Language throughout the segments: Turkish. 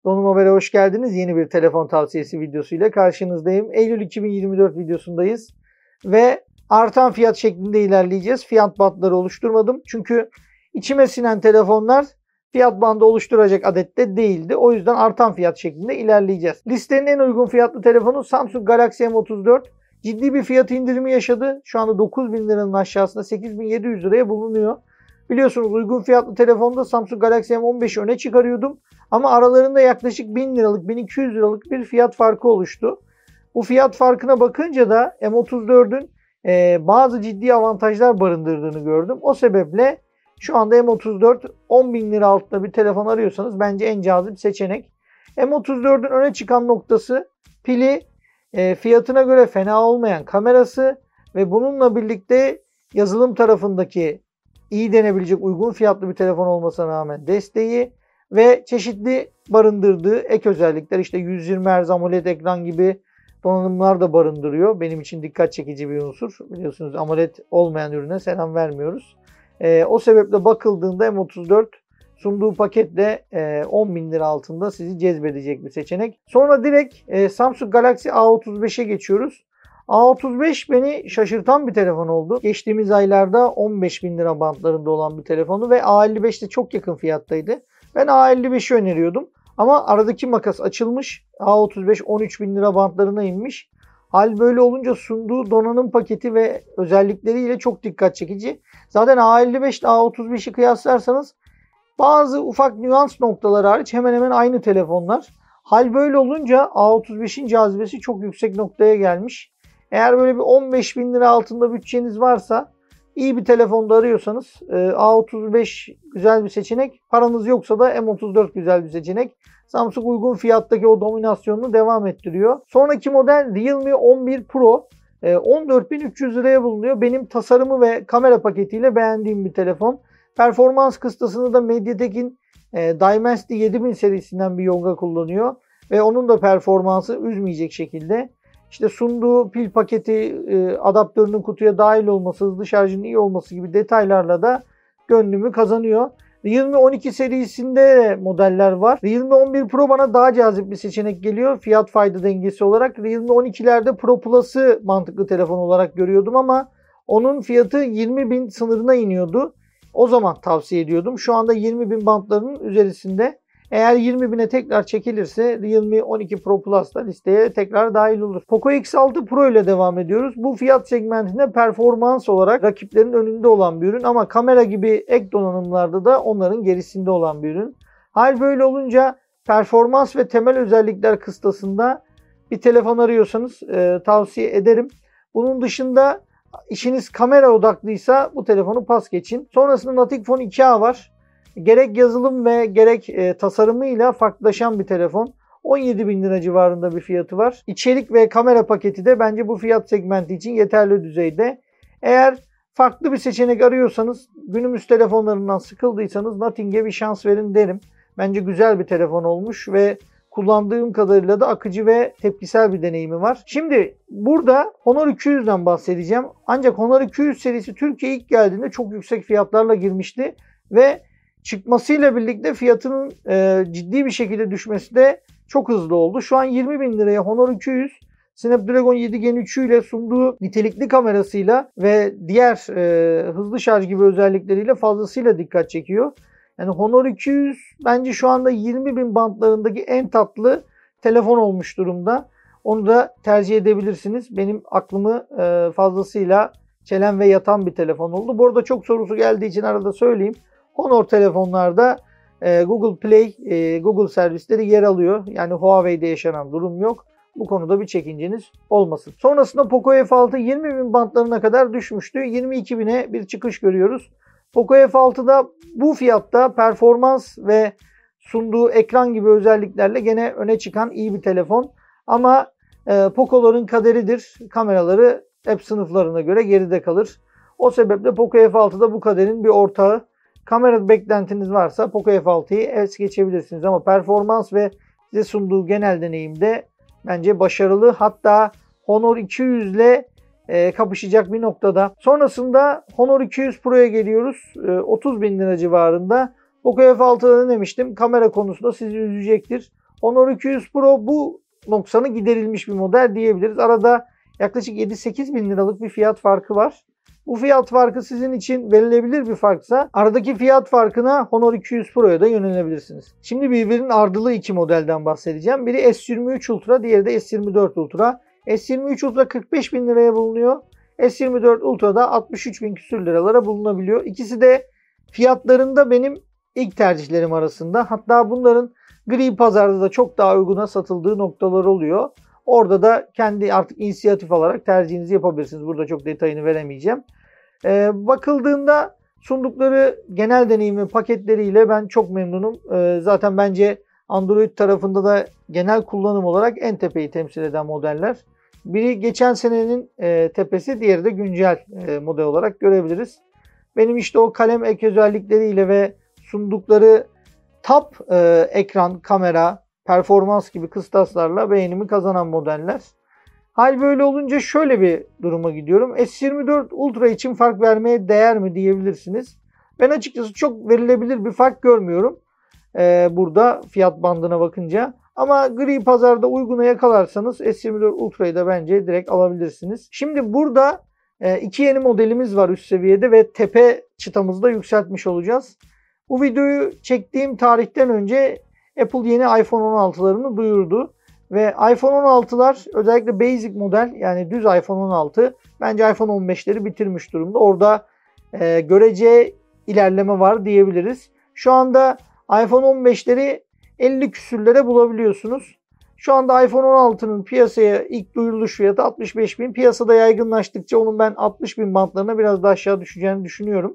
Donum Haber'e hoş geldiniz. Yeni bir telefon tavsiyesi videosuyla karşınızdayım. Eylül 2024 videosundayız ve artan fiyat şeklinde ilerleyeceğiz. Fiyat bandları oluşturmadım. Çünkü içime sinen telefonlar fiyat bandı oluşturacak adette değildi. O yüzden artan fiyat şeklinde ilerleyeceğiz. Listenin en uygun fiyatlı telefonu Samsung Galaxy M34. Ciddi bir fiyat indirimi yaşadı. Şu anda 9.000 liranın aşağısında 8.700 liraya bulunuyor. Biliyorsunuz uygun fiyatlı telefonda Samsung Galaxy M15'i öne çıkarıyordum. Ama aralarında yaklaşık 1000 liralık, 1200 liralık bir fiyat farkı oluştu. Bu fiyat farkına bakınca da M34'ün bazı ciddi avantajlar barındırdığını gördüm. O sebeple şu anda M34 10.000 lira altında bir telefon arıyorsanız bence en cazip seçenek. M34'ün öne çıkan noktası pili, fiyatına göre fena olmayan kamerası ve bununla birlikte yazılım tarafındaki iyi denebilecek uygun fiyatlı bir telefon olmasına rağmen desteği ve çeşitli barındırdığı ek özellikler, işte 120 Hz AMOLED ekran gibi donanımlar da barındırıyor. Benim için dikkat çekici bir unsur. Biliyorsunuz AMOLED olmayan ürüne selam vermiyoruz. O sebeple bakıldığında M34 sunduğu paketle 10.000 lira altında sizi cezbedecek bir seçenek. Sonra direkt Samsung Galaxy A35'e geçiyoruz. A35 beni şaşırtan bir telefon oldu. Geçtiğimiz aylarda 15.000 lira bantlarında olan bir telefonu ve A55'te çok yakın fiyattaydı. Ben A55'i öneriyordum. Ama aradaki makas açılmış. A35 13.000 lira bantlarına inmiş. Hal böyle olunca sunduğu donanım paketi ve özellikleriyle çok dikkat çekici. Zaten A55 ile A35'i kıyaslarsanız bazı ufak nüans noktaları hariç hemen hemen aynı telefonlar. Hal böyle olunca A35'in cazibesi çok yüksek noktaya gelmiş. Eğer böyle bir 15.000 lira altında bütçeniz varsa, iyi bir telefonda arıyorsanız A35 güzel bir seçenek. Paranız yoksa da M34 güzel bir seçenek. Samsung uygun fiyattaki o dominasyonunu devam ettiriyor. Sonraki model Realme 11 Pro. 14.300 liraya bulunuyor. Benim tasarımı ve kamera paketiyle beğendiğim bir telefon. Performans kıstasını da MediaTek'in Dimensity 7000 serisinden bir yonga kullanıyor. Ve onun da performansı üzmeyecek şekilde. İşte sunduğu pil paketi, adaptörünün kutuya dahil olması, hızlı şarjının iyi olması gibi detaylarla da gönlümü kazanıyor. Realme 12 serisinde modeller var. Realme 11 Pro bana daha cazip bir seçenek geliyor fiyat fayda dengesi olarak. Realme 12'lerde Pro Plus'ı mantıklı telefon olarak görüyordum ama onun fiyatı 20.000 sınırına iniyordu. O zaman tavsiye ediyordum. Şu anda 20.000 bantlarının üzerinde. Eğer 20.000'e tekrar çekilirse Realme 12 Pro Plus da listeye tekrar dahil olur. Poco X6 Pro ile devam ediyoruz. Bu fiyat segmentinde performans olarak rakiplerin önünde olan bir ürün ama kamera gibi ek donanımlarda da onların gerisinde olan bir ürün. Hal böyle olunca performans ve temel özellikler kıstasında bir telefon arıyorsanız tavsiye ederim. Bunun dışında işiniz kamera odaklıysa bu telefonu pas geçin. Sonrasında Natic Phone 2A var. Gerek yazılım ve gerek tasarımıyla farklılaşan bir telefon. 17.000 lira civarında bir fiyatı var. İçerik ve kamera paketi de bence bu fiyat segmenti için yeterli düzeyde. Eğer farklı bir seçenek arıyorsanız, günümüz telefonlarından sıkıldıysanız Nothing'e bir şans verin derim. Bence güzel bir telefon olmuş ve kullandığım kadarıyla da akıcı ve tepkisel bir deneyimi var. Şimdi burada Honor 200'den bahsedeceğim. Ancak Honor 200 serisi Türkiye'ye ilk geldiğinde çok yüksek fiyatlarla girmişti ve çıkmasıyla birlikte fiyatının ciddi bir şekilde düşmesi de çok hızlı oldu. Şu an 20.000 liraya Honor 200 Snapdragon 7 Gen 3 ile sunduğu nitelikli kamerasıyla ve diğer hızlı şarj gibi özellikleriyle fazlasıyla dikkat çekiyor. Yani Honor 200 bence şu anda 20.000 bantlarındaki en tatlı telefon olmuş durumda. Onu da tercih edebilirsiniz. Benim aklımı fazlasıyla çelen ve yatan bir telefon oldu. Bu arada çok sorusu geldiği için arada söyleyeyim. Honor telefonlarda Google Play, Google servisleri yer alıyor. Yani Huawei'de yaşanan durum yok. Bu konuda bir çekinceniz olmasın. Sonrasında Poco F6 20.000 bantlarına kadar düşmüştü. 22.000'e bir çıkış görüyoruz. Poco F6'da bu fiyatta performans ve sunduğu ekran gibi özelliklerle gene öne çıkan iyi bir telefon. Ama Poco'ların kaderidir. Kameraları hep sınıflarına göre geride kalır. O sebeple Poco F6'da bu kaderin bir ortağı. Kamera beklentiniz varsa Poco F6'yı es geçebilirsiniz ama performans ve size sunduğu genel deneyimde bence başarılı. Hatta Honor 200 ile kapışacak bir noktada. Sonrasında Honor 200 Pro'ya geliyoruz. 30.000 lira civarında. Poco F6'da demiştim. Kamera konusunda sizi üzecektir. Honor 200 Pro bu noksanı giderilmiş bir model diyebiliriz. Arada yaklaşık 7-8 bin liralık bir fiyat farkı var. Bu fiyat farkı sizin için verilebilir bir farksa aradaki fiyat farkına Honor 200 Pro'ya da yönelebilirsiniz. Şimdi birbirinin ardılı iki modelden bahsedeceğim. Biri S23 Ultra, diğeri de S24 Ultra. S23 Ultra 45 bin liraya bulunuyor. S24 Ultra da 63 bin küsür liralara bulunabiliyor. İkisi de fiyatlarında benim ilk tercihlerim arasında. Hatta bunların gri pazarda da çok daha uyguna satıldığı noktalar oluyor. Orada da kendi artık inisiyatif alarak tercihinizi yapabilirsiniz. Burada çok detayını veremeyeceğim. Bakıldığında sundukları genel deneyim ve paketleriyle ben çok memnunum. Zaten bence Android tarafında da genel kullanım olarak en tepeyi temsil eden modeller. Biri geçen senenin tepesi, diğeri de güncel model olarak görebiliriz. Benim işte o kalem ek özellikleriyle ve sundukları top ekran, kamera, performans gibi kıstaslarla beğenimi kazanan modeller. Hal böyle olunca şöyle bir duruma gidiyorum. S24 Ultra için fark vermeye değer mi diyebilirsiniz. Ben açıkçası çok verilebilir bir fark görmüyorum. Burada fiyat bandına bakınca. Ama gri pazarda uyguna yakalarsanız S24 Ultra'yı da bence direkt alabilirsiniz. Şimdi burada iki yeni modelimiz var üst seviyede ve tepe çıtamızı da yükseltmiş olacağız. Bu videoyu çektiğim tarihten önce Apple yeni iPhone 16'larını duyurdu. Ve iPhone 16'lar özellikle basic model, yani düz iPhone 16 bence iPhone 15'leri bitirmiş durumda. Orada görece ilerleme var diyebiliriz. Şu anda iPhone 15'leri 50 küsürlere bulabiliyorsunuz. Şu anda iPhone 16'nın piyasaya ilk duyuruluş fiyatı 65 bin. Piyasada yaygınlaştıkça onun ben 60 bin bantlarına biraz daha aşağı düşeceğini düşünüyorum.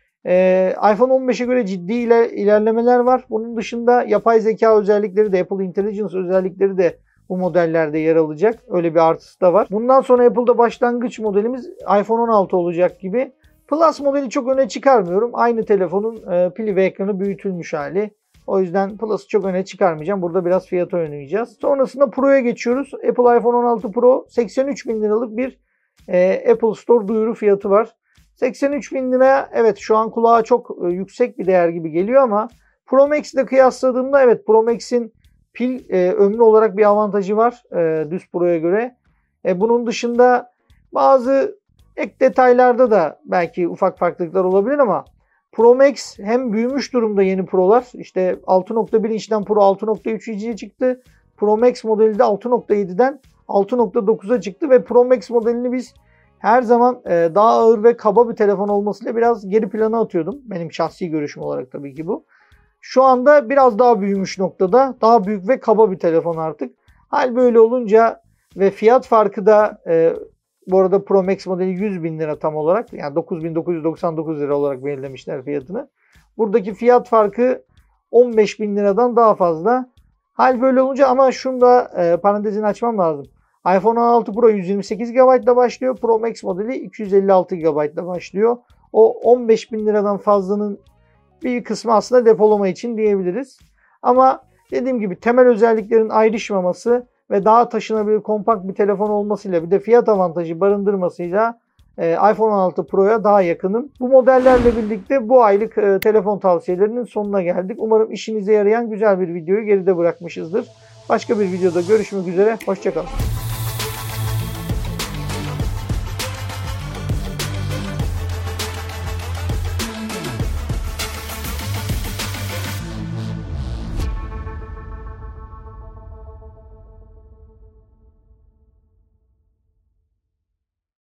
iPhone 15'e göre ciddi ilerlemeler var. Bunun dışında yapay zeka özellikleri de, Apple Intelligence özellikleri de bu modellerde yer alacak. Öyle bir artısı da var. Bundan sonra Apple'da başlangıç modelimiz iPhone 16 olacak gibi. Plus modeli çok öne çıkarmıyorum. Aynı telefonun pili ve ekranı büyütülmüş hali. O yüzden Plus'ı çok öne çıkarmayacağım. Burada biraz fiyata oynayacağız. Sonrasında Pro'ya geçiyoruz. Apple iPhone 16 Pro 83 bin liralık bir Apple Store duyuru fiyatı var. 83 bin liraya evet şu an kulağa çok yüksek bir değer gibi geliyor ama Pro Max ile kıyasladığımda evet Pro Max'in pil ömrü olarak bir avantajı var düz Pro'ya göre. Bunun dışında bazı ek detaylarda da belki ufak farklılıklar olabilir ama Pro Max hem büyümüş durumda yeni Pro'lar. İşte 6.1 inçten Pro 6.3 inçe çıktı. Pro Max modeli de 6.7'den 6.9'a çıktı ve Pro Max modelini biz her zaman daha ağır ve kaba bir telefon olmasıyla biraz geri plana atıyordum. Benim şahsi görüşüm olarak tabii ki bu. Şu anda biraz daha büyümüş noktada. Daha büyük ve kaba bir telefon artık. Hal böyle olunca ve fiyat farkı da bu arada Pro Max modeli 100 bin lira tam olarak. Yani 9.999 lira olarak belirlemişler fiyatını. Buradaki fiyat farkı 15 bin liradan daha fazla. Hal böyle olunca ama şunu da parantezini açmam lazım. iPhone 16 Pro 128 GB ile başlıyor. Pro Max modeli 256 GB ile başlıyor. O 15 bin liradan fazlanın bir kısmı aslında depolama için diyebiliriz. Ama dediğim gibi temel özelliklerin ayrışmaması ve daha taşınabilir kompakt bir telefon olmasıyla bir de fiyat avantajı barındırmasıyla iPhone 16 Pro'ya daha yakınım. Bu modellerle birlikte bu aylık telefon tavsiyelerinin sonuna geldik. Umarım işinize yarayan güzel bir videoyu geride bırakmışızdır. Başka bir videoda görüşmek üzere. Hoşça kalın.